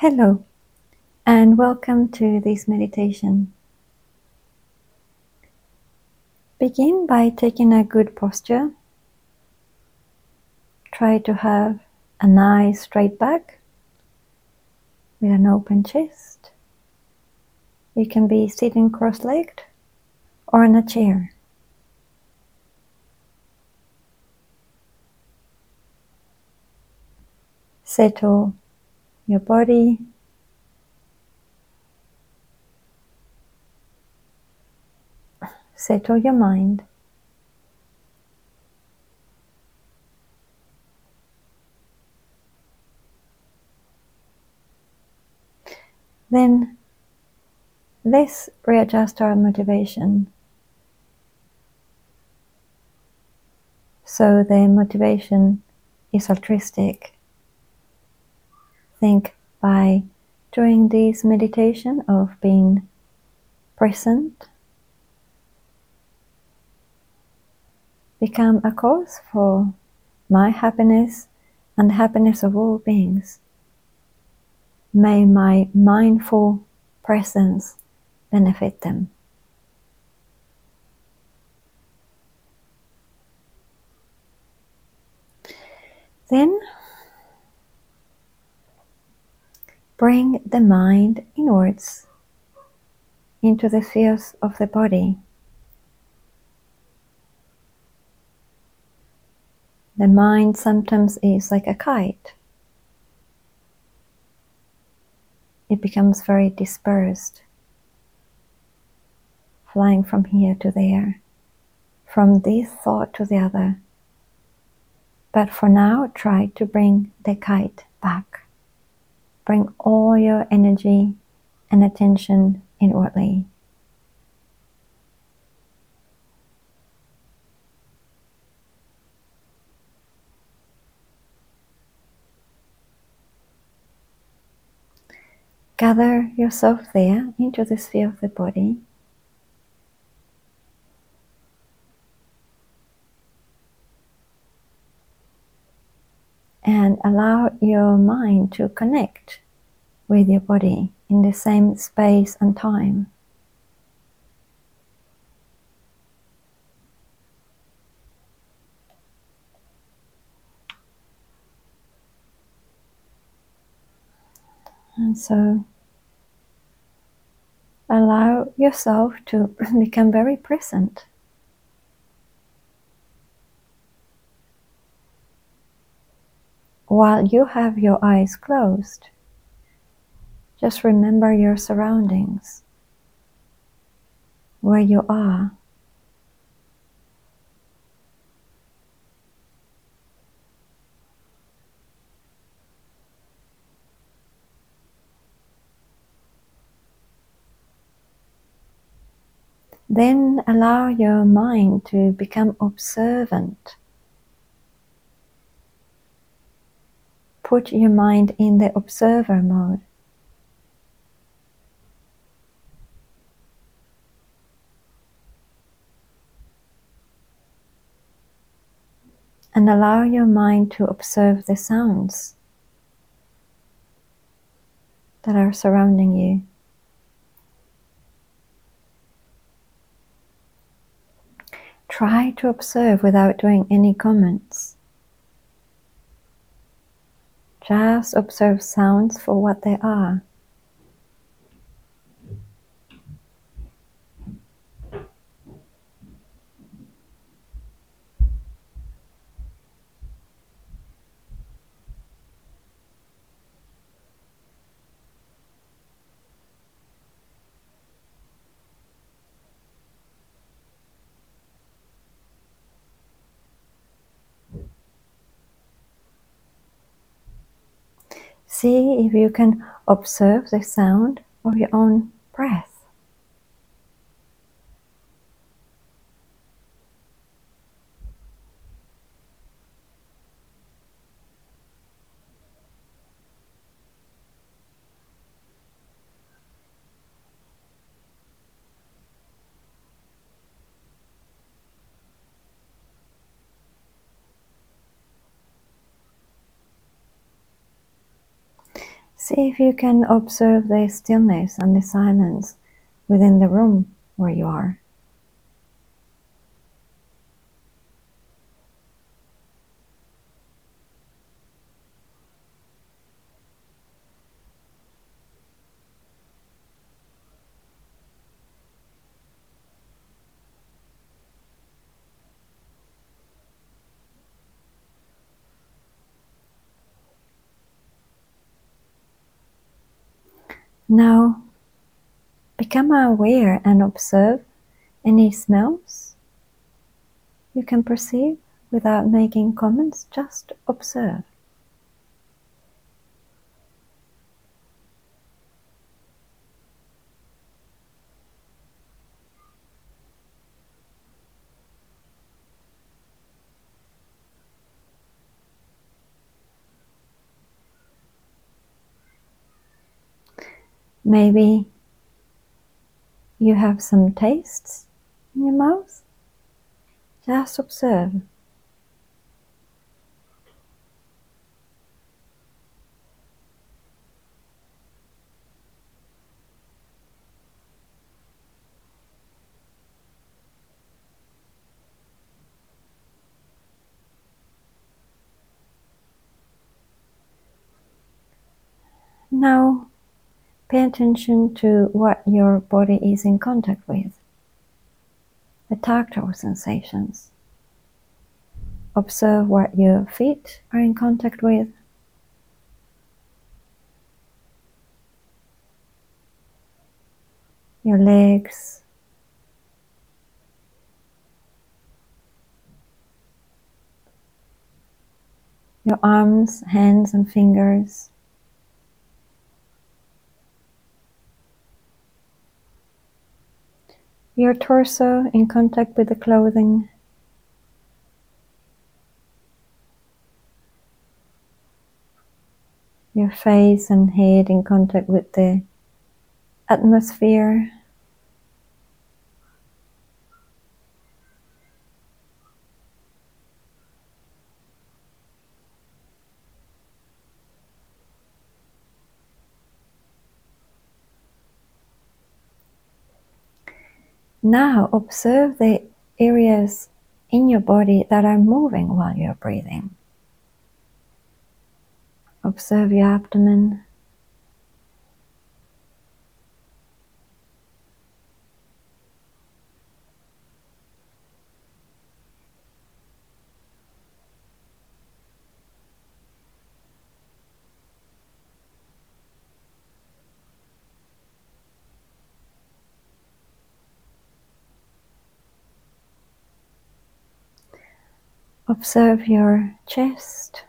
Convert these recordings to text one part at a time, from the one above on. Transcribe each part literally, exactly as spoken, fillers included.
Hello, and welcome to this meditation. Begin by taking a good posture. Try to have a nice straight back with an open chest. You can be sitting cross-legged or in a chair. Settle your body. Settle your mind. Then let's readjust our motivation. So the motivation is altruistic. Think by doing this meditation of being present, become a cause for my happiness and the happiness of all beings. May my mindful presence benefit them. Then bring the mind inwards into the spheres of the body. The mind sometimes is like a kite. It becomes very dispersed, flying from here to there, from this thought to the other. But for now, try to bring the kite back. Bring all your energy and attention inwardly. Gather yourself there into the sphere of the body. And allow your mind to connect with your body in the same space and time. And so allow yourself to become very present. While you have your eyes closed, just remember your surroundings, where you are. Then allow your mind to become observant. Put your mind in the observer mode. And allow your mind to observe the sounds that are surrounding you. Try to observe without doing any comments. Just observe sounds for what they are. See if you can observe the sound of your own breath. See if you can observe the stillness and the silence within the room where you are. Now, become aware and observe any smells you can perceive without making comments, just observe. Maybe you have some tastes in your mouth. Just observe. Now, pay attention to what your body is in contact with, the tactile sensations. Observe what your feet are in contact with. Your legs. Your arms, hands and fingers. Your torso in contact with the clothing. Your face and head in contact with the atmosphere. Now observe the areas in your body that are moving while you're breathing. Observe your abdomen. Observe your chest.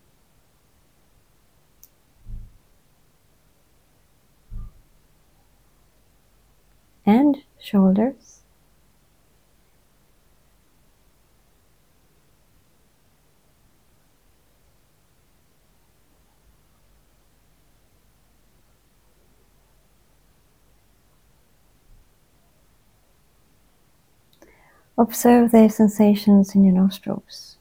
And shoulders. Observe the sensations in your nostrils.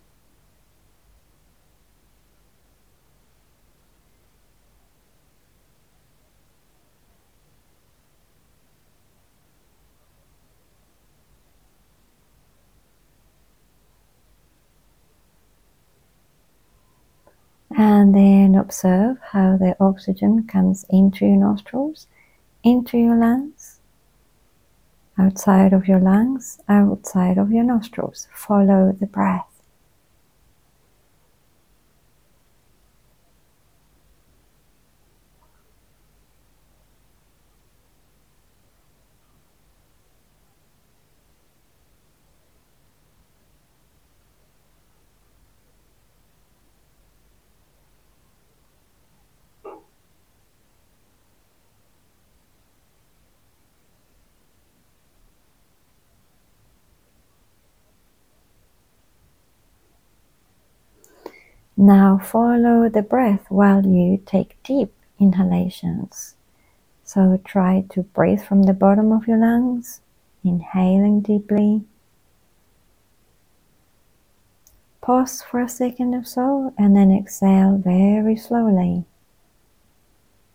And then observe how the oxygen comes into your nostrils, into your lungs, outside of your lungs, outside of your nostrils. Follow the breath. Now follow the breath while you take deep inhalations. So try to breathe from the bottom of your lungs, inhaling deeply. Pause for a second or so and then exhale very slowly.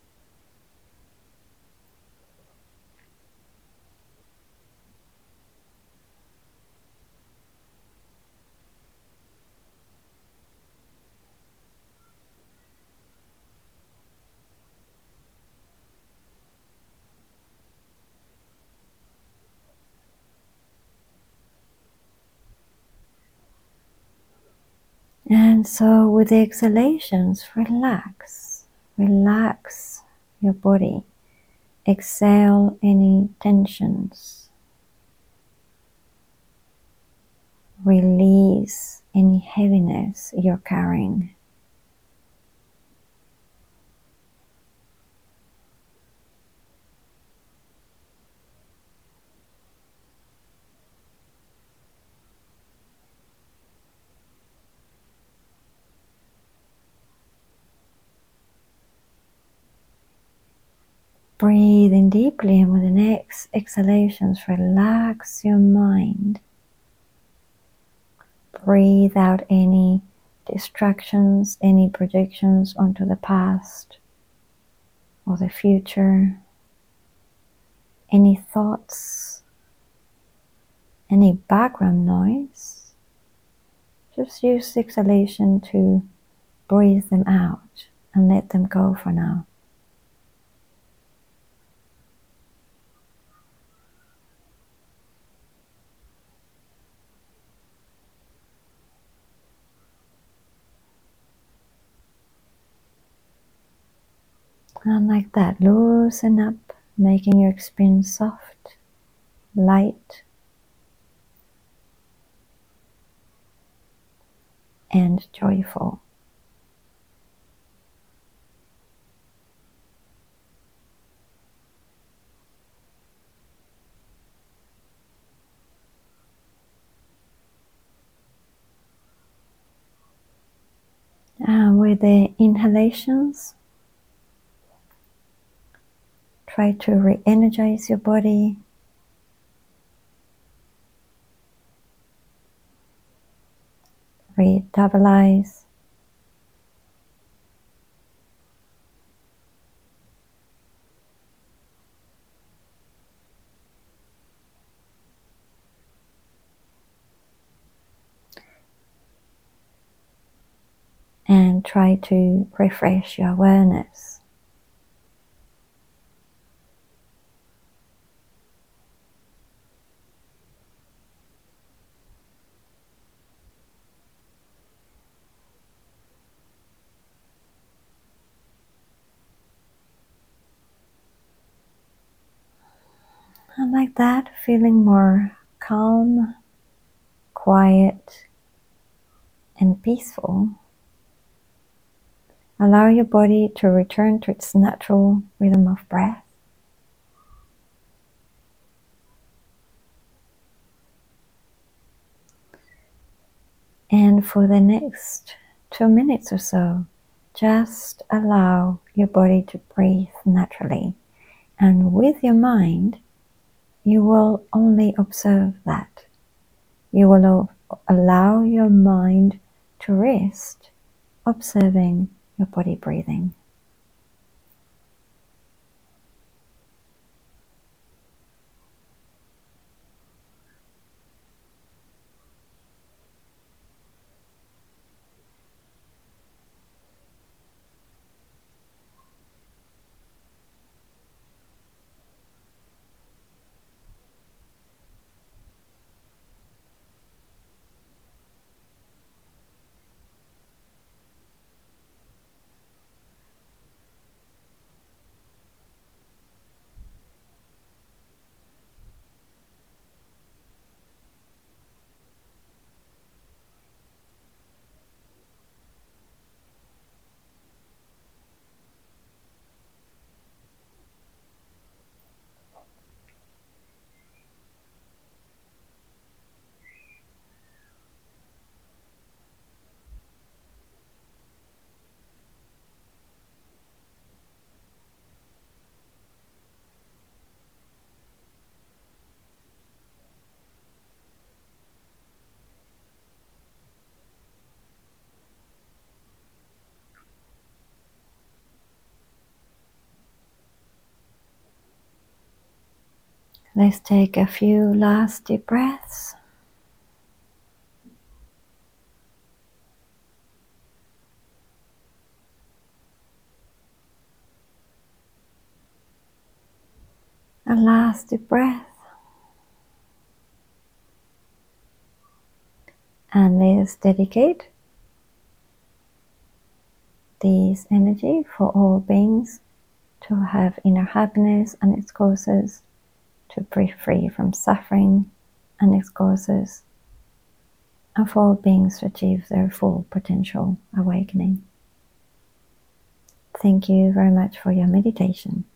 And so with the exhalations, relax, relax your body. Exhale any tensions. Release any heaviness you're carrying. Breathe in deeply, and with the next exhalations, relax your mind. Breathe out any distractions, any projections onto the past or the future, any thoughts, any background noise. Just use exhalation to breathe them out and let them go for now. And like that, loosen up, making your experience soft, light, and joyful. And with the inhalations, try to re-energize your body. Re-stabilize. And try to refresh your awareness. And like that, feeling more calm, quiet, and peaceful. Allow your body to return to its natural rhythm of breath. And for the next two minutes or so, just allow your body to breathe naturally. And with your mind, you will only observe that. You will allow your mind to rest, observing your body breathing. Let's take a few last deep breaths. A last deep breath. And let's dedicate this energy for all beings to have inner happiness and its causes, to be free from suffering and its causes, and for all beings to achieve their full potential awakening. Thank you very much for your meditation.